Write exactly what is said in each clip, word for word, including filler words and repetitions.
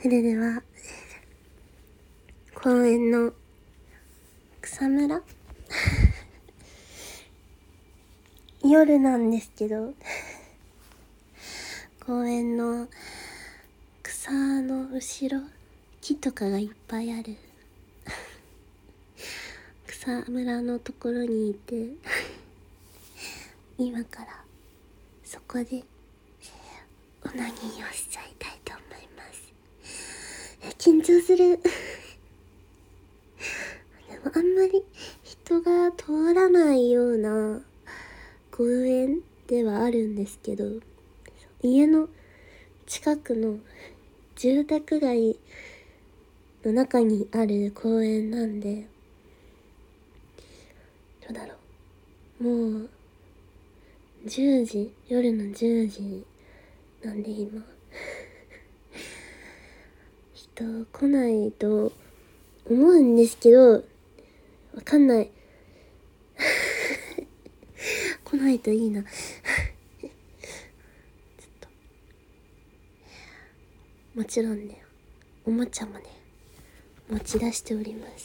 それでは公園の草むら夜なんですけど公園の草の後ろ、木とかがいっぱいある草むらのところにいて今からそこでオナニーをしちゃいたいと思います。緊張するでもあんまり人が通らないような公園ではあるんですけど、家の近くの住宅街の中にある公園なんで、どうだろう、もうじゅうじ、夜のじゅうじなんで今人来ないと思うんですけど、わかんない来ないといいなちょっともちろんね、おもちゃもね持ち出しております。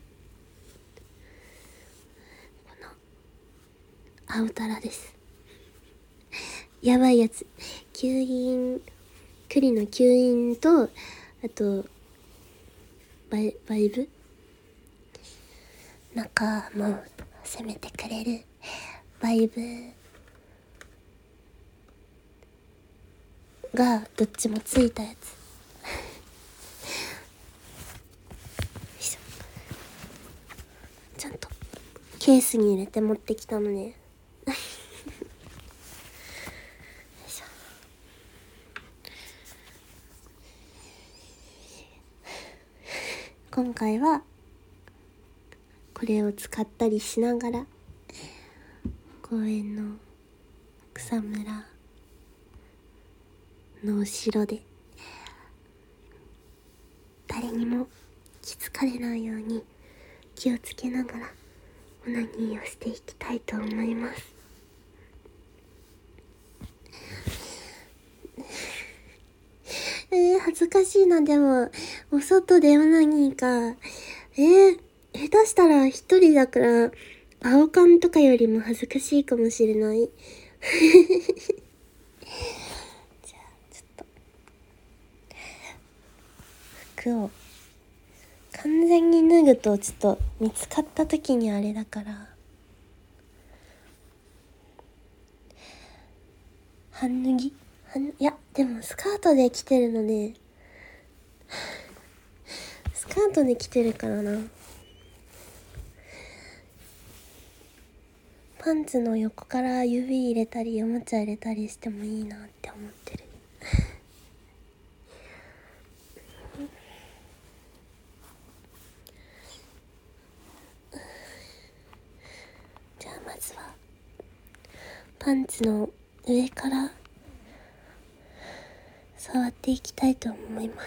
この青タラです。やばいやつ、吸引、栗の吸引と、あとバイバイブ中も攻めてくれるバイブがどっちもついたやつちゃんとケースに入れて持ってきたのね今回はこれを使ったりしながら公園の草むらの後ろで誰にも気づかれないように気をつけながらオナニーをしていきたいと思いますえー、恥ずかしいな。でもお外でオナニーか。えー、下手したら一人だから青缶とかよりも恥ずかしいかもしれないじゃあちょっと服を完全に脱ぐとちょっと見つかった時にあれだから半脱ぎ、半いやでもスカートで着てるのでスカートで着てるからな。パンツの横から指入れたりおもちゃ入れたりしてもいいなって思ってるじゃあまずはパンツの上から触っていきたいと思います。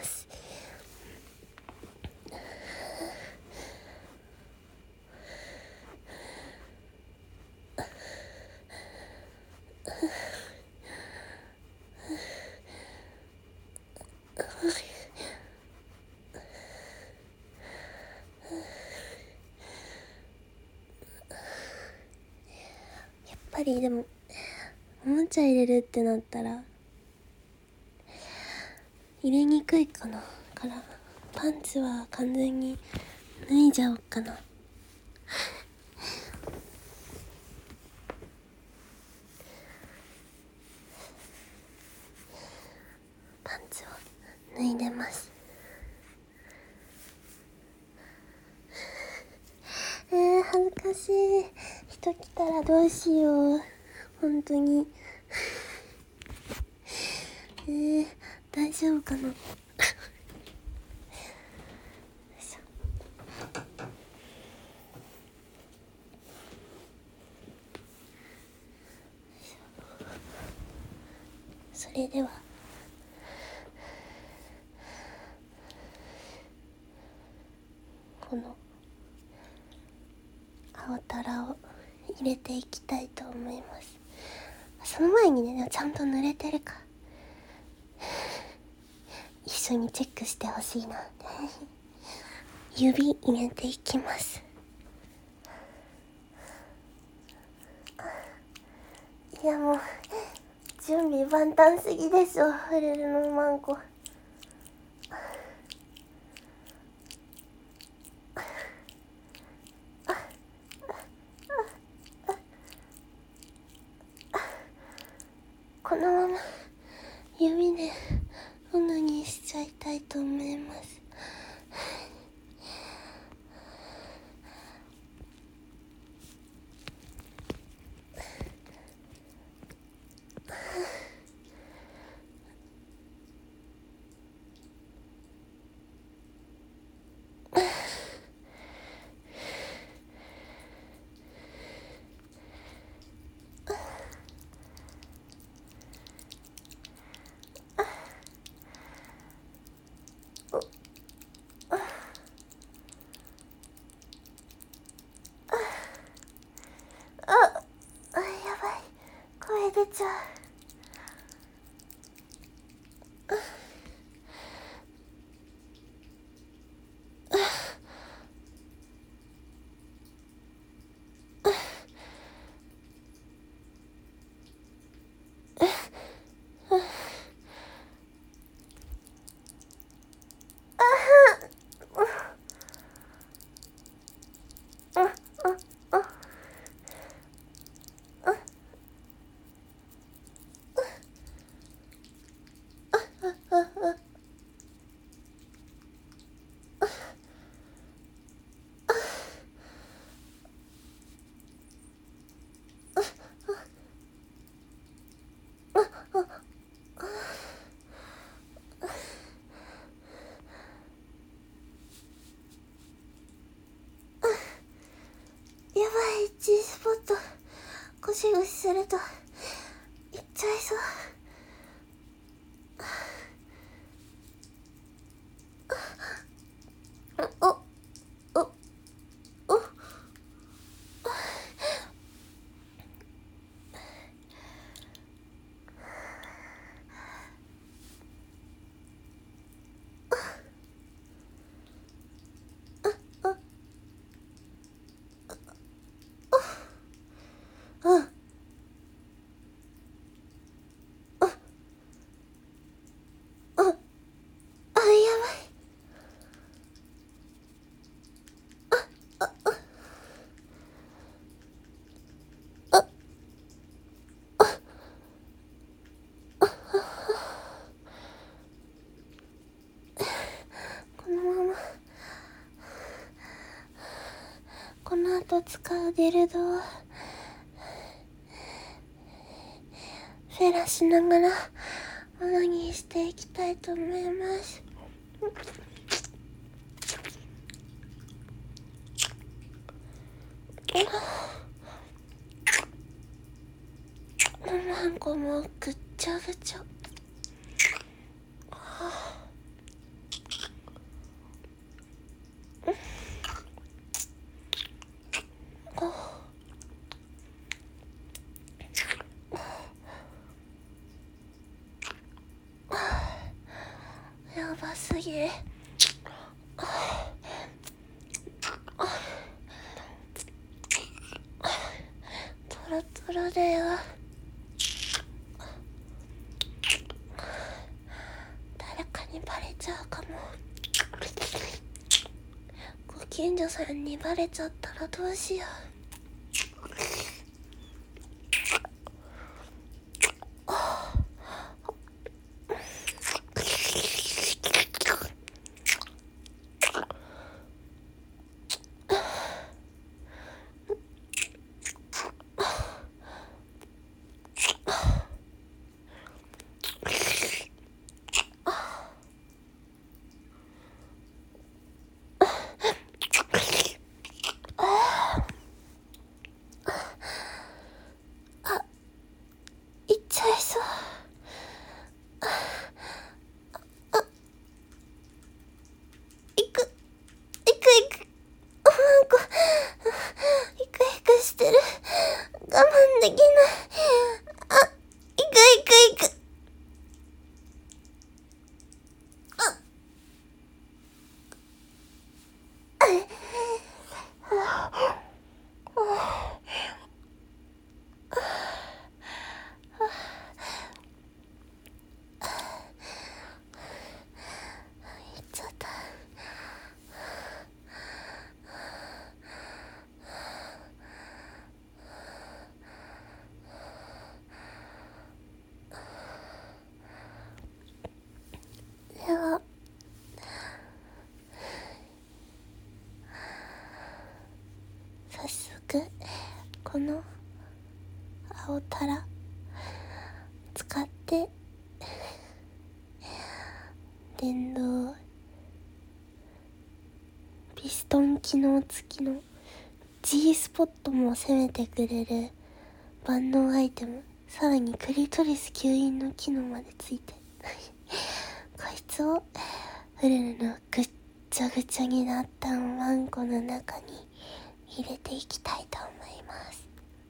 やっぱりでもおもちゃ入れるってなったら入れにくいかなからパンツは完全に脱いじゃおうかなパンツを脱いでますえー、恥ずかしい。人来たらどうしよう本当にえー、大丈夫かなそれではこの青タラを入れていきたいと思います。その前にね、ちゃんと濡れてるか一緒にチェックしてほしいな。指入れていきます。いやもう準備万端すぎでしょ、フルルのマンコ。このまま指でオナニーしちゃいたいと思います。出ちゃう。やばい、G スポットゴシゴシするといっちゃいそう。おおおこの後使うデルドをフェラしながらオナニーしていきたいと思います。なんかもうぐっちゃぐちゃ。やばすぎ。トロトロだよ。誰かにバレちゃうかも。ご近所さんにバレちゃったらどうしよう。できない。あ、いくいくいく。あ、 この青たら使って電動ピストン機能付きの G スポットも攻めてくれる万能アイテム、さらにクリトリス吸引の機能までついてこいつをフルルのぐっちゃぐちゃになったおまんこの中に入れていきたいと思います。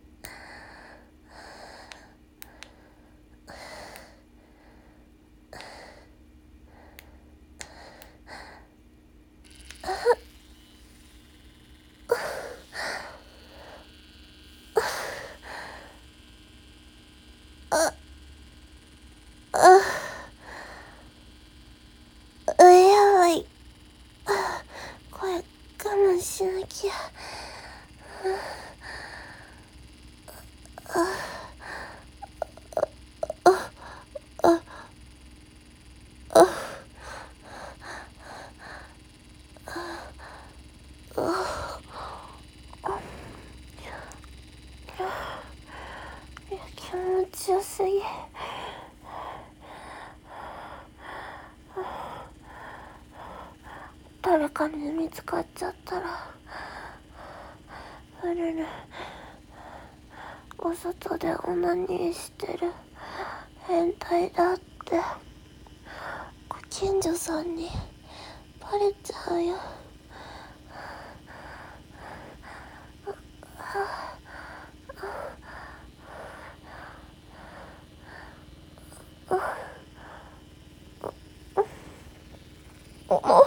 あ、あ、あ、やばい。あ、これ我慢しなきゃ。あ、あ、あ、あ、気持ちよすぎ。誰かに見つかっちゃったらフルルお外でオナニーしてる変態だってご近所さんにバレちゃうよ。おお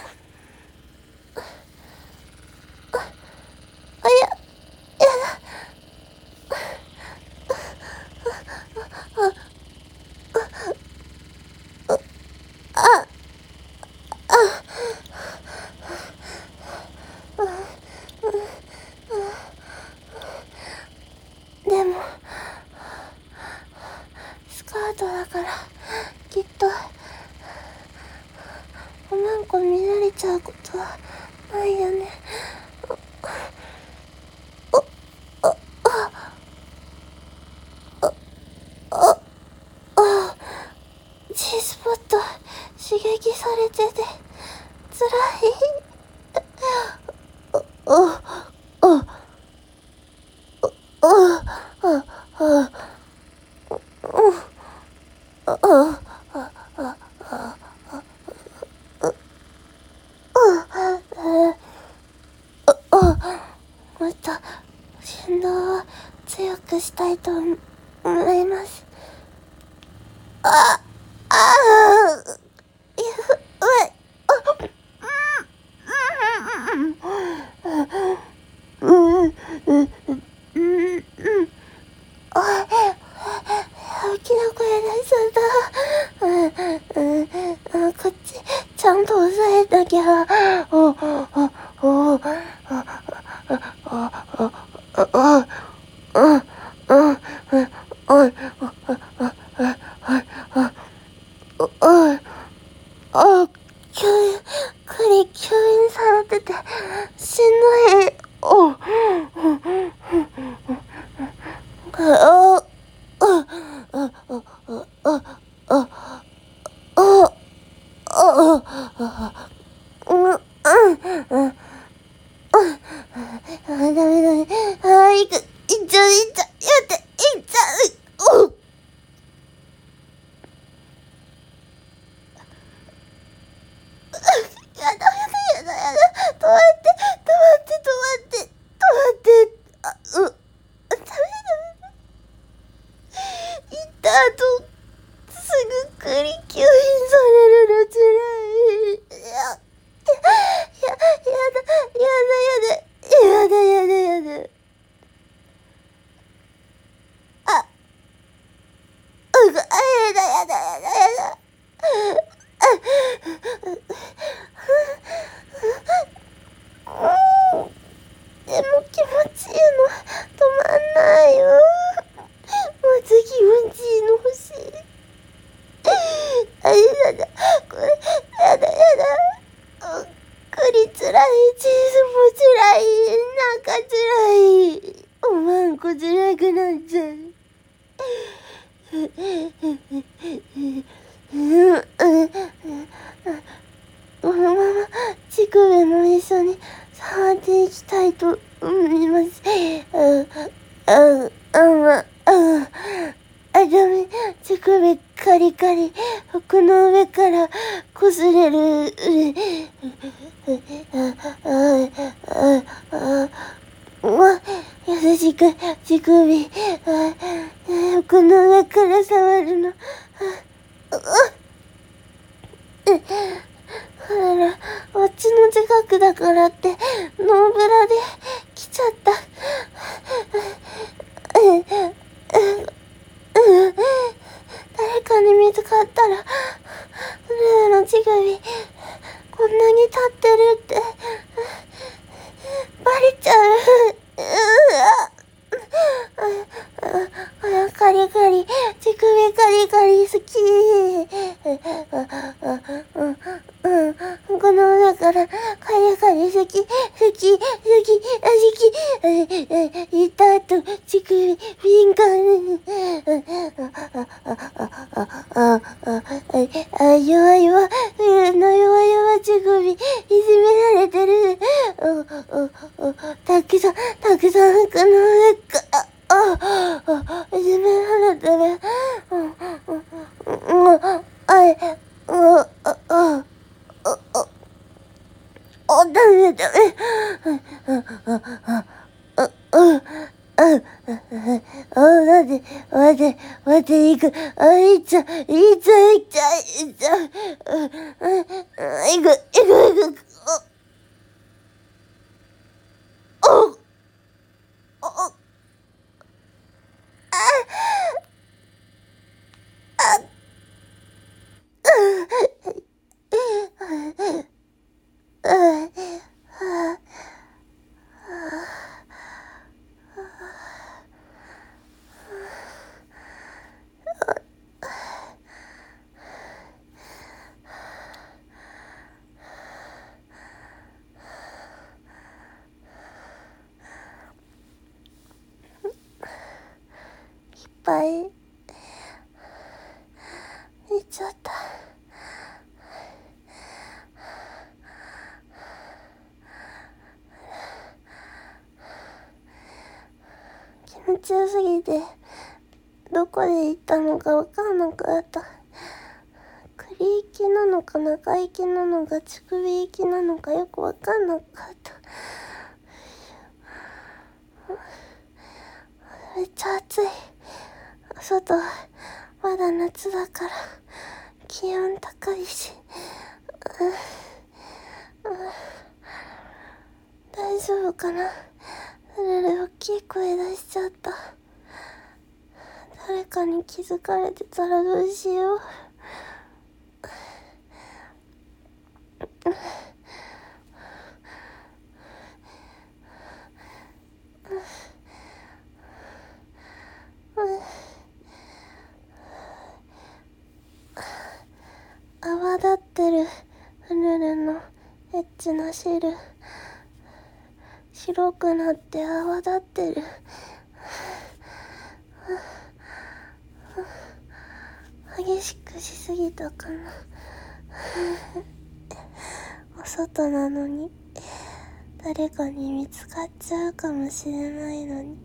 でもスカートだからきっとおまんこ見られちゃうことはないよね。お、お、あ、あ、あ、あ、G スポット刺激されててつらい。お、お、お、お、お、お、もっと振動を強くしたいと思います。あ、ああ、やばい。うん、うん、うん、うん、うん。おい、大きな声出しちゃった。うん、うん、こっち、ちゃんと押さえなきゃ。お、お、お、お、あ、吸引、クリ吸引されててしんどい。お、あ、あ、あ、あ、あ、あ、あ、あ、あ、あ、うん、うん、うん、あ、ダメダメ。あ、いく、いっちゃう、いっちゃう、やって、いっちゃう。お、やだやだやだやだ。止まって、止まって、止まって、止まって。あ、う、ダメダメ。行った後、すぐクリ吸引されるのつらい。いや、や、や、やだ、やだ、やだ、やだ、やだ、やだ。あ、うぐ、あ、やだ、やだ、やだ、やだ。でも気持ちいいの止まんないよ。まず気持ちいいの欲しい。あ、やだ、これ、やだ、やだ。うん、クリつらい、チーズもつらい、なんかつらい。おまんなんじゃい。このまま乳首も一緒に触っていきたいと思います。あ、あ、あ、あ、あ、ダメ。乳首カリカリ。服の上から擦れる。あ、あ、あ、あ、あ、優しく乳首。あ、服の上から触るの。あ、あ、あらら、あっちの近くだからって、ノーブラで来ちゃった。誰かに見つかったら、ルーの乳首、こんなに立ってるって、バレちゃう。あ、カリカリ、乳首カリカリ好き。この上からカリカリ好き、好き、好き、好き。言った後、乳首、敏感。あ、あ、あ、弱いわ。の弱いわ、乳首、いじめられてる。たくさん、たくさん、この上から、あ、あ、いじめられてる。あい、あ、あ、あ、あ、あ、ダメダメ。あ、あ、あ、あ、あ、あ、あ、待って、待って、待って、いく。あ、いっちゃう、いっちゃう、いっちゃう、いっちゃう。いく、いく、いく。あ、あ、あ、いっぱいいっちゃった。気持ちよすぎてどこで行ったのか分かんなかった。栗行きなのか中行きなのか乳首行きなのかよく分かんなかった。めっちゃ暑い。外まだ夏だから気温高いし、うんうん、大丈夫かな。ルルル大きい声出しちゃった。誰かに気づかれてたらどうしよう。泡立ってるルルのエッチな汁、白くなって泡立ってる。激しくしすぎたかな。お外なのに誰かに見つかっちゃうかもしれないのに。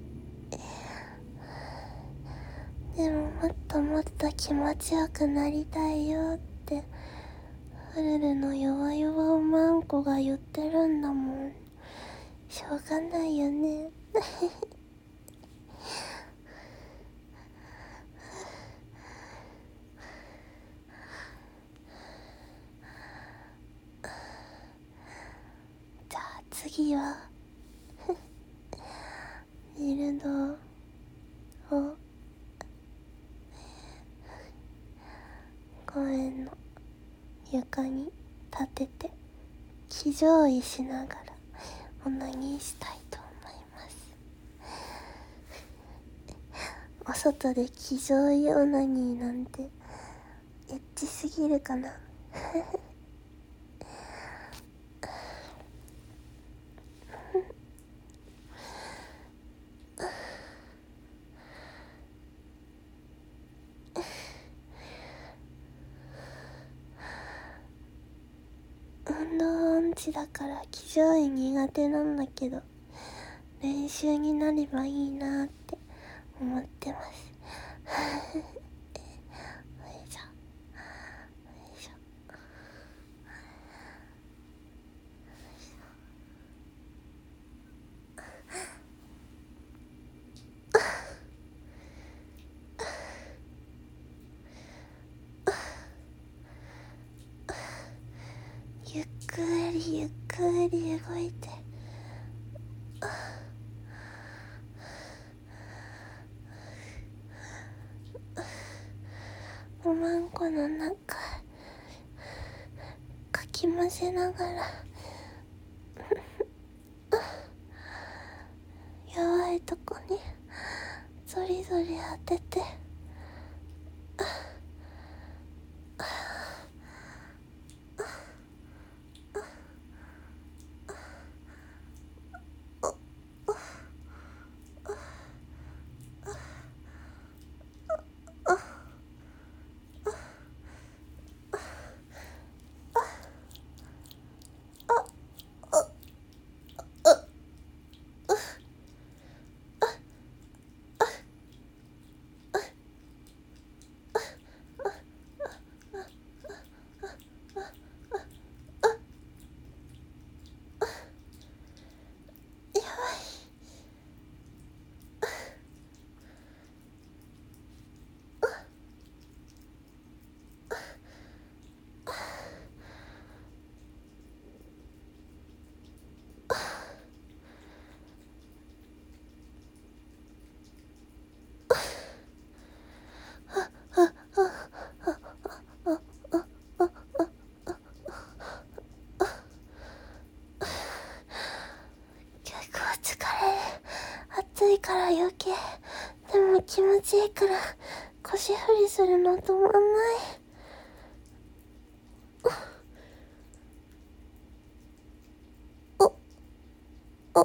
でももっともっと気持ちよくなりたいよってフルルの弱々おまんこが言ってるんだもん。しょうがないよね。じゃあ次はミルドを公園の床に立てて騎乗位しながらオナニーしたいと思います。お外で騎乗位オナニーなんてエッチすぎるかな。 ちだから騎乗位苦手なんだけど、練習になればいいなって思ってます。よいしょよいしょ。ゆっくりゆっくり動いて、おまんこの中かき混ぜながら弱いとこにゾリゾリ当てて、暑いから余計、でも気持ちいいから腰振りするの止まんない。おお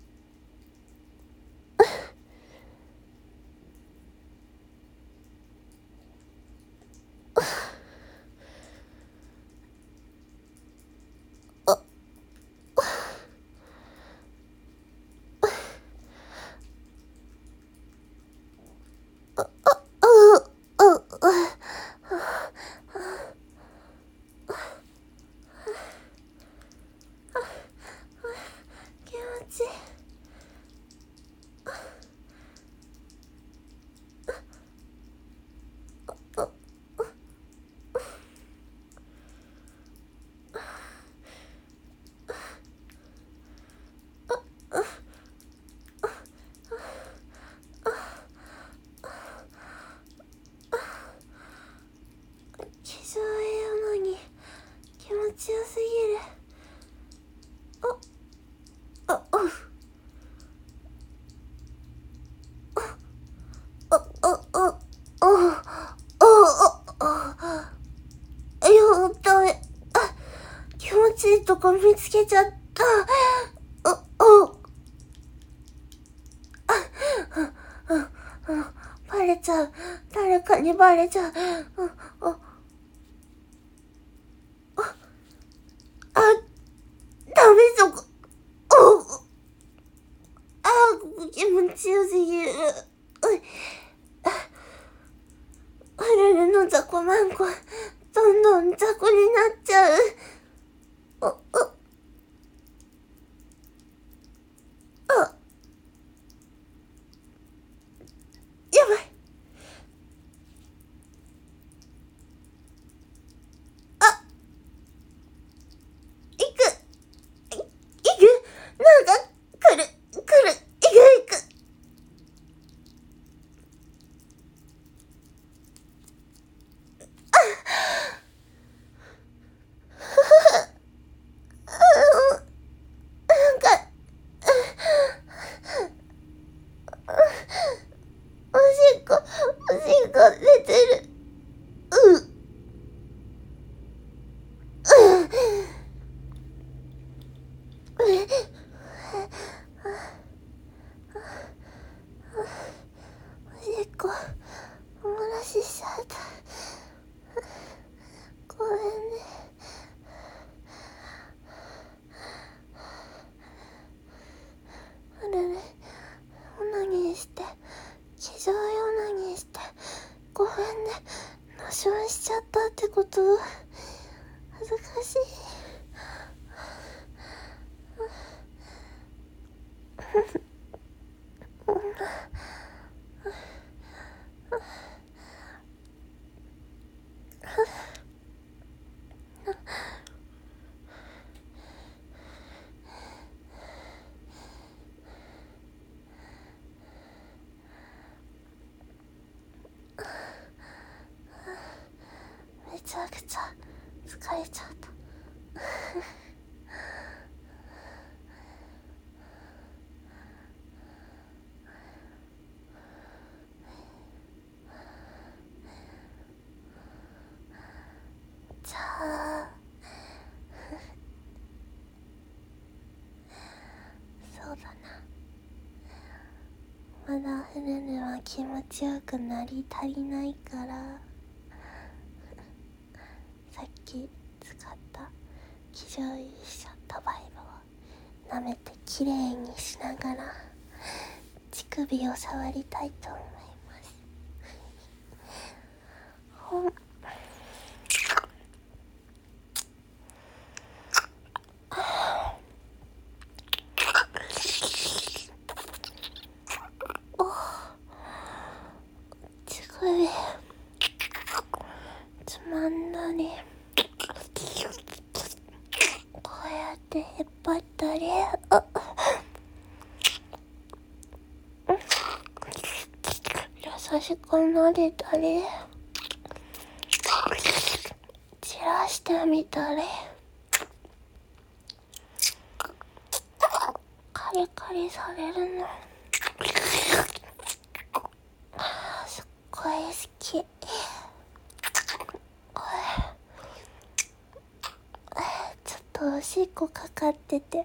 気象栄養のに気持ちよすぎる。あ、あ、うあ、あ、あ、あ、あ、あ、あ、いや、ダメ。あ、気持ちいいとこ見つけちゃった。あ、あ、あ、あ、あ、バレちゃう。誰かにバレちゃう。あ、あ、あ、ダメそこ。あ、気持ちよすぎる。あるるの雑魚マンコ、どんどん雑魚になっちゃう。お、お、あ、やばい。あ、行く。行く。なんか、来る、来る、行く、行く。なんか、おしっこ、おしっこ出てる。う、う、おしっこ、お漏らししちゃった。ごめんね。 ごふんでナションしちゃったってこと？恥ずかしい。めちゃくちゃ疲れちゃった。じゃあそうだな、まだフルルは気持ちよくなり足りないからさっき使った気丈優勝トバイブを舐めてきれいにしながら乳首を触りたいと思います。ほん乳首つまんだりこうやって引っ張ったり、あ優しく撫でたり散らしてみたりカリカリされるのすっごい好き。ちょっとおしっこかかってて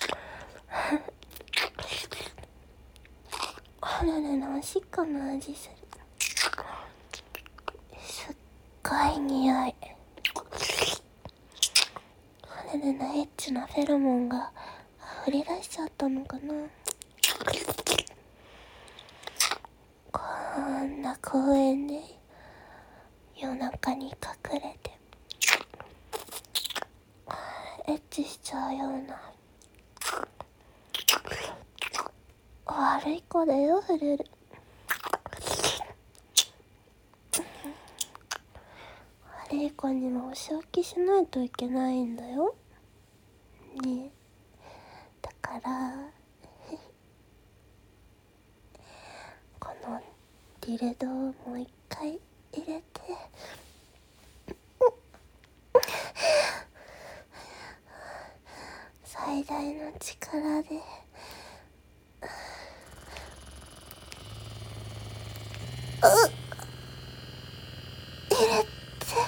フルルのおしっこの味する。すっごい匂い。フルルのエッチなフェロモンが溢れ出しちゃったのかな。こんな公園で夜中に隠れてエッチしちゃうような悪い子だよフルル。悪い子にもお仕置きしないといけないんだよね。だからこのディルドをもう一回入れて最大の力でうっ入れて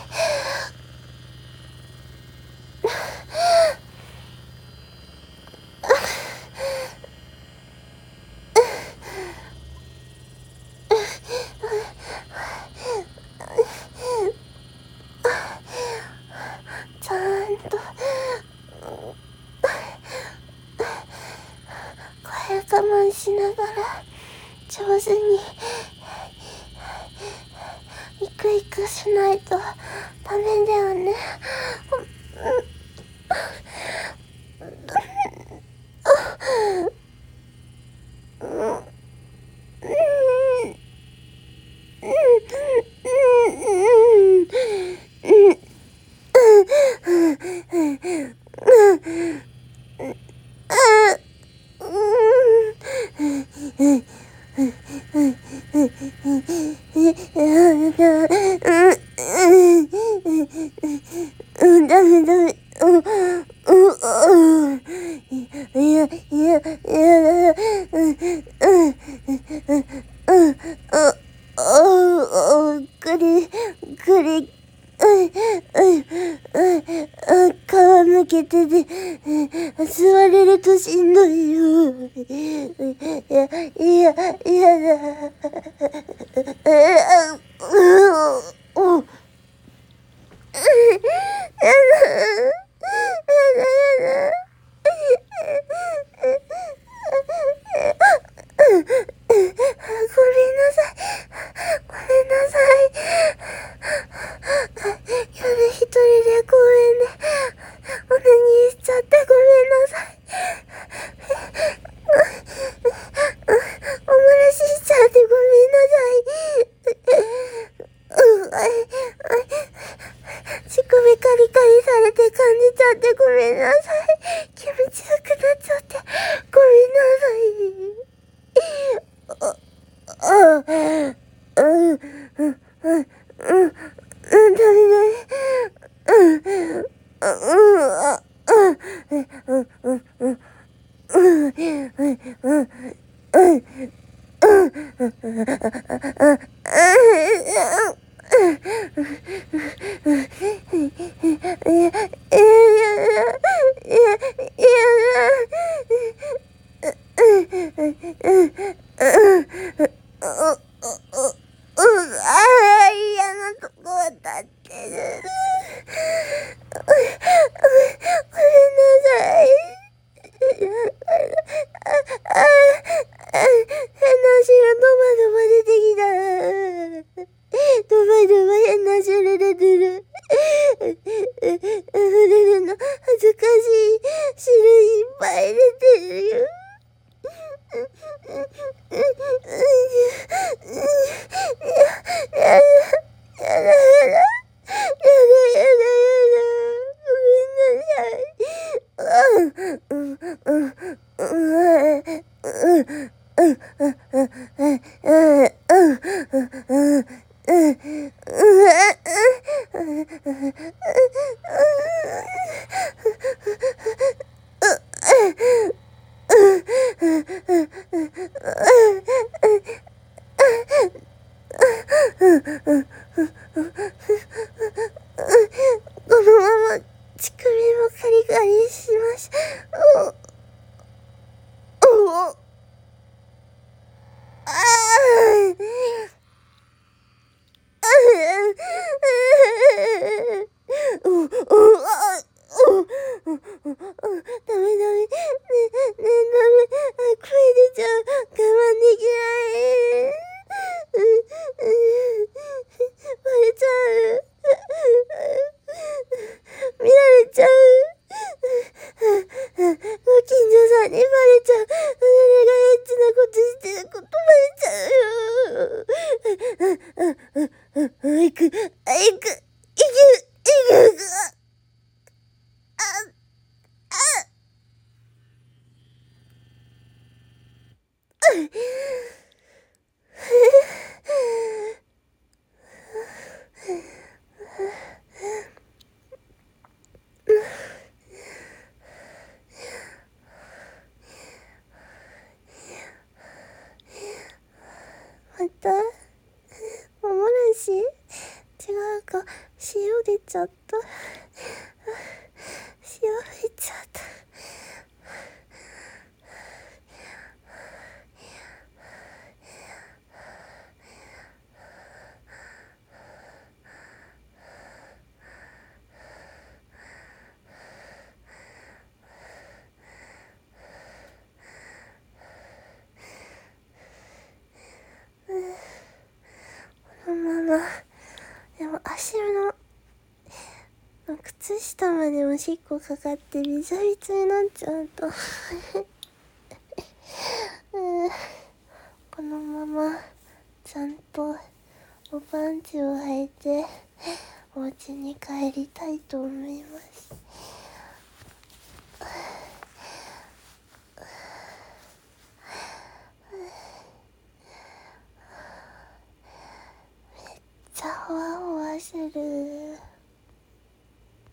ちゃんと声我慢しながら上手にイクイクしないとダメだよね。うん、ダメダメ。うん、うん、うん。いや、いや、いや、うん、うん、うん、うん、うん、くり、くり、うん、うん、うん、皮むけてて、座れるとしんどいよ。いや、いや、いやだ。うん。やだやだやだ。ごめんなさい。ごめんなさい。 嫌なとこ当たってる。ごめんなさい。変な足がドバドバ出てきた。ドバドバ変な足で出てる。出るの恥ずかしい汁いっぱい出てるよ。やだやだやだやだやだやだごめんなさい。うんうんうんこのまま乳首もカリカリしましょう。おおあおおあおダメダメねねダメ声出ちゃう我慢できないバレちゃう見られちゃうご近所さんにバレちゃう俺がエッチなことしてることバレちゃうよあいくあいくいくいくああまたおもらし違うか塩出ちゃった塩入っちゃったこのままでも足の靴下までおしっこかかってびちゃびちゃになっちゃうとうんこのままちゃんとおパンチを履いてお家に帰りたいと思います。めっちゃほわほわする。